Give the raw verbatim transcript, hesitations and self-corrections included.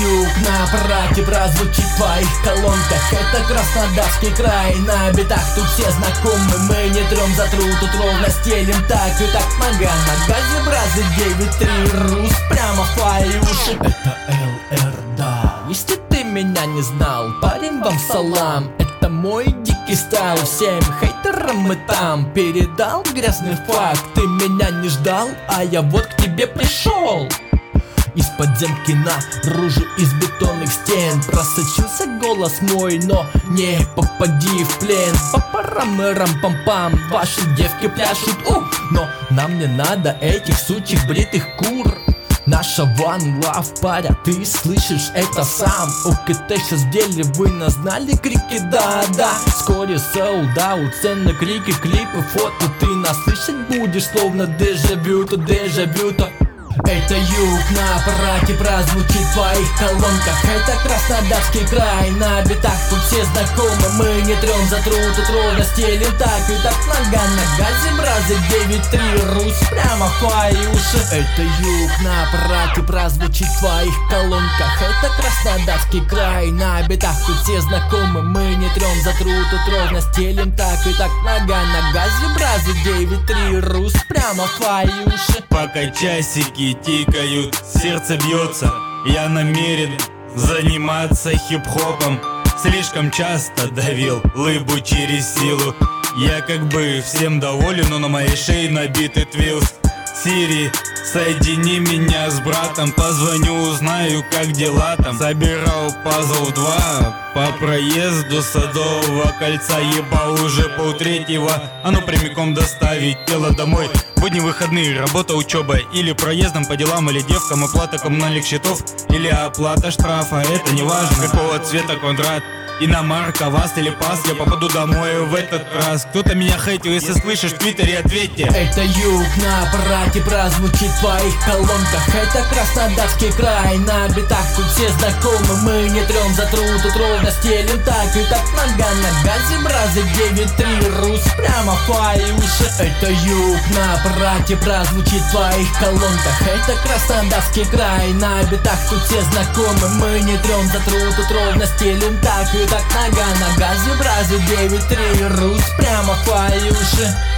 юг, на аппарате прозвучит в твоих колонках. Это Краснодарский край, на битах тут все знакомы. Мы не трем за труд, тут ровно стелим так и так. Нога на газе, бразы девять три, рус прямо в твои уши. Это эл эр, да. Если ты меня не знал, парень, вам салам. Это мой дикий стайл, всем хейтерам мы там передал грязный факт. Ты меня не ждал, а я вот к тебе пришел. Из подземки наружу, из бетонных стен просочился голос мой, но не попади в плен. Папарам и рам-пам-пам, ваши девки пляшут, у, но нам не надо этих сучьих бритых кур. Наша one love паря, ты слышишь это сам. У КТ сейчас в деле, вы нас знали крики, да-да. Вскоре sold out, цены, крики, клипы, фото. Ты нас слышать будешь, словно дежавю, то дежавю, то. Это юг, на аппарате прозвучит в твоих колонках. Это Краснодарский край, на битах тут все знакомы. Мы не трем за труд, тут ровно стелим так и так. Нога на газе, бразы девять три, рус прямо в твои уши. Это юг, на аппарате прозвучит в твоих колонках. Это Краснодарский край, на битах тут все знакомы. Мы не трем за труд, тут ровно стелим так и так. Нога на газе, бразы девять три, рус прямо в твои уши. Пока часики тикают, сердце бьется, я намерен заниматься хип-хопом. Слишком часто давил лыбу через силу. Я как бы всем доволен, но на моей шее набитый твилс. Сири, соедини меня с братом, позвоню, узнаю, как дела там. Собирал пазл два по проезду Садового кольца. Ебал уже полтретьего, а ну прямиком доставить тело домой. Будни, выходные, работа, учеба, или проездом по делам, или девкам, оплата коммунальных счетов, или оплата штрафа, это не важно. Какого цвета квадрат, иномарка, ВАЗ или ПАС, я попаду домой в этот раз. Кто-то меня хейтил, если слышишь в твиттере, ответьте. Это юг, на аппарате прозвучит в твоих колонках. Это Краснодарский край, на битах тут все знакомы. Мы не трем за труд, тут ровно стелим так и так. Нога на газе, бразы девять три, рус прямо в твои уши. Это юг, на аппарате прозвучит в твоих колонках. Это Краснодарский край, на битах тут все знакомы. Мы не трем за труд, тут ровно стелим так и так. Нога на газе, бразы девять три, рус прямо в твои уши.